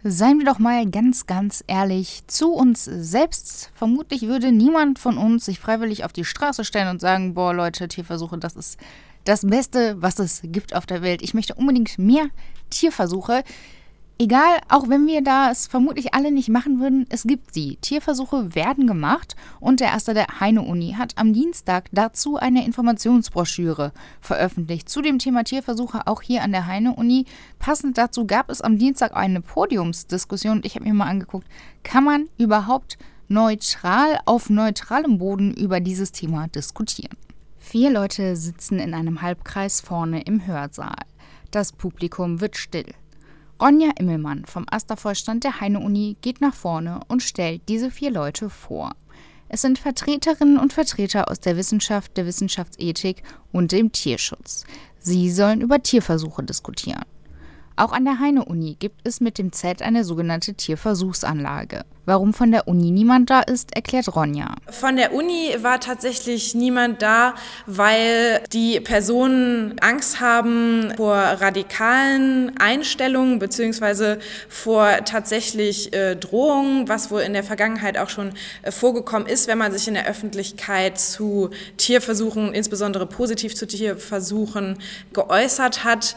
Seien wir doch mal ganz, ganz ehrlich zu uns selbst. Vermutlich würde niemand von uns sich freiwillig auf die Straße stellen und sagen, boah Leute, Tierversuche, das ist das Beste, was es gibt auf der Welt. Ich möchte unbedingt mehr Tierversuche. Egal, auch wenn wir das vermutlich alle nicht machen würden, es gibt sie. Tierversuche werden gemacht und der Erster der Heine-Uni hat am Dienstag dazu eine Informationsbroschüre veröffentlicht zu dem Thema Tierversuche, auch hier an der Heine-Uni. Passend dazu gab es am Dienstag eine Podiumsdiskussion und ich habe mir mal angeguckt, kann man überhaupt neutral auf neutralem Boden über dieses Thema diskutieren? 4 Leute sitzen in einem Halbkreis vorne im Hörsaal. Das Publikum wird still. Ronja Immelmann vom AStA-Vorstand der Heine-Uni geht nach vorne und stellt diese 4 Leute vor. Es sind Vertreterinnen und Vertreter aus der Wissenschaft, der Wissenschaftsethik und dem Tierschutz. Sie sollen über Tierversuche diskutieren. Auch an der Heine-Uni gibt es mit dem Z eine sogenannte Tierversuchsanlage. Warum von der Uni niemand da ist, erklärt Ronja. Von der Uni war tatsächlich niemand da, weil die Personen Angst haben vor radikalen Einstellungen bzw. vor tatsächlich Drohungen, was wohl in der Vergangenheit auch schon vorgekommen ist, wenn man sich in der Öffentlichkeit zu Tierversuchen, insbesondere positiv zu Tierversuchen, geäußert hat.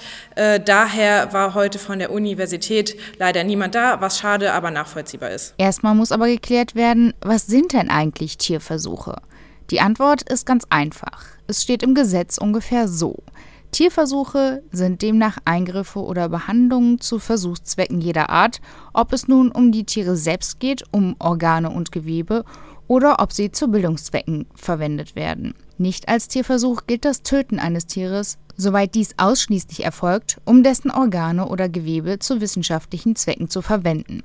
Daher war heute von der Universität leider niemand da, was schade, aber nachvollziehbar ist. Erstmal muss aber geklärt werden, was sind denn eigentlich Tierversuche? Die Antwort ist ganz einfach. Es steht im Gesetz ungefähr so. Tierversuche sind demnach Eingriffe oder Behandlungen zu Versuchszwecken jeder Art, ob es nun um die Tiere selbst geht, um Organe und Gewebe oder ob sie zu Bildungszwecken verwendet werden. Nicht als Tierversuch gilt das Töten eines Tieres, soweit dies ausschließlich erfolgt, um dessen Organe oder Gewebe zu wissenschaftlichen Zwecken zu verwenden.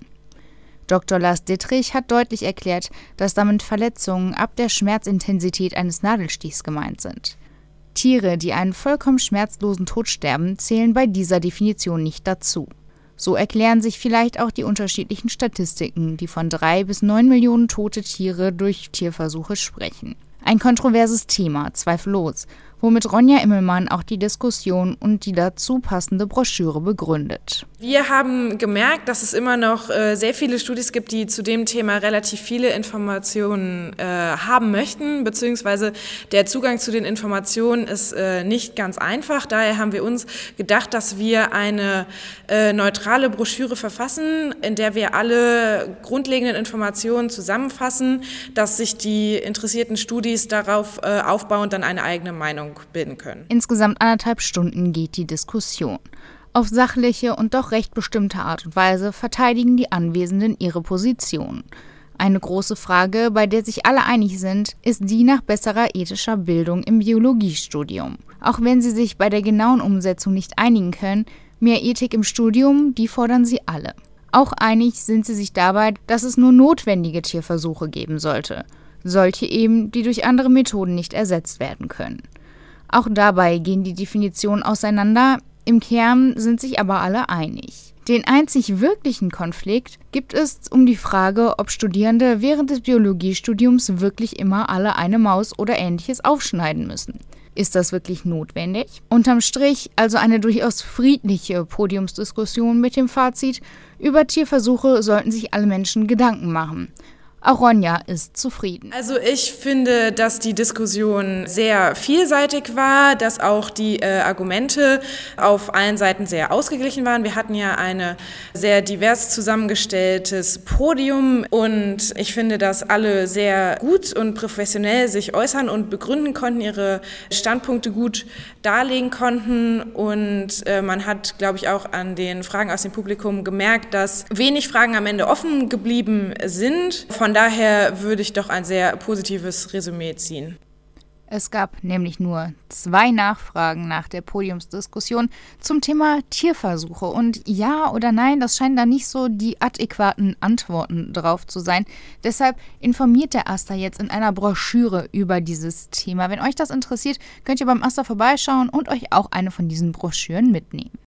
Dr. Lars Dittrich hat deutlich erklärt, dass damit Verletzungen ab der Schmerzintensität eines Nadelstichs gemeint sind. Tiere, die einen vollkommen schmerzlosen Tod sterben, zählen bei dieser Definition nicht dazu. So erklären sich vielleicht auch die unterschiedlichen Statistiken, die von 3 bis 9 Millionen tote Tiere durch Tierversuche sprechen. Ein kontroverses Thema, zweifellos, womit Ronja Immelmann auch die Diskussion und die dazu passende Broschüre begründet. Wir haben gemerkt, dass es immer noch sehr viele Studis gibt, die zu dem Thema relativ viele Informationen haben möchten, beziehungsweise der Zugang zu den Informationen ist nicht ganz einfach. Daher haben wir uns gedacht, dass wir eine neutrale Broschüre verfassen, in der wir alle grundlegenden Informationen zusammenfassen, dass sich die interessierten Studis darauf aufbauend dann eine eigene Meinung bilden können. Insgesamt 1,5 Stunden geht die Diskussion. Auf sachliche und doch recht bestimmte Art und Weise verteidigen die Anwesenden ihre Position. Eine große Frage, bei der sich alle einig sind, ist die nach besserer ethischer Bildung im Biologiestudium. Auch wenn sie sich bei der genauen Umsetzung nicht einigen können, mehr Ethik im Studium, die fordern sie alle. Auch einig sind sie sich dabei, dass es nur notwendige Tierversuche geben sollte. Solche eben, die durch andere Methoden nicht ersetzt werden können. Auch dabei gehen die Definitionen auseinander, im Kern sind sich aber alle einig. Den einzig wirklichen Konflikt gibt es um die Frage, ob Studierende während des Biologiestudiums wirklich immer alle eine Maus oder Ähnliches aufschneiden müssen. Ist das wirklich notwendig? Unterm Strich also eine durchaus friedliche Podiumsdiskussion mit dem Fazit, über Tierversuche sollten sich alle Menschen Gedanken machen. Auch Ronja ist zufrieden. Also ich finde, dass die Diskussion sehr vielseitig war, dass auch die Argumente auf allen Seiten sehr ausgeglichen waren. Wir hatten ja ein sehr divers zusammengestelltes Podium und ich finde, dass alle sehr gut und professionell sich äußern und begründen konnten, ihre Standpunkte gut darlegen konnten und man hat, glaube ich, auch an den Fragen aus dem Publikum gemerkt, dass wenig Fragen am Ende offen geblieben sind. Von daher würde ich doch ein sehr positives Resümee ziehen. Es gab nämlich nur 2 Nachfragen nach der Podiumsdiskussion zum Thema Tierversuche. Und ja oder nein, das scheinen da nicht so die adäquaten Antworten drauf zu sein. Deshalb informiert der AStA jetzt in einer Broschüre über dieses Thema. Wenn euch das interessiert, könnt ihr beim AStA vorbeischauen und euch auch eine von diesen Broschüren mitnehmen.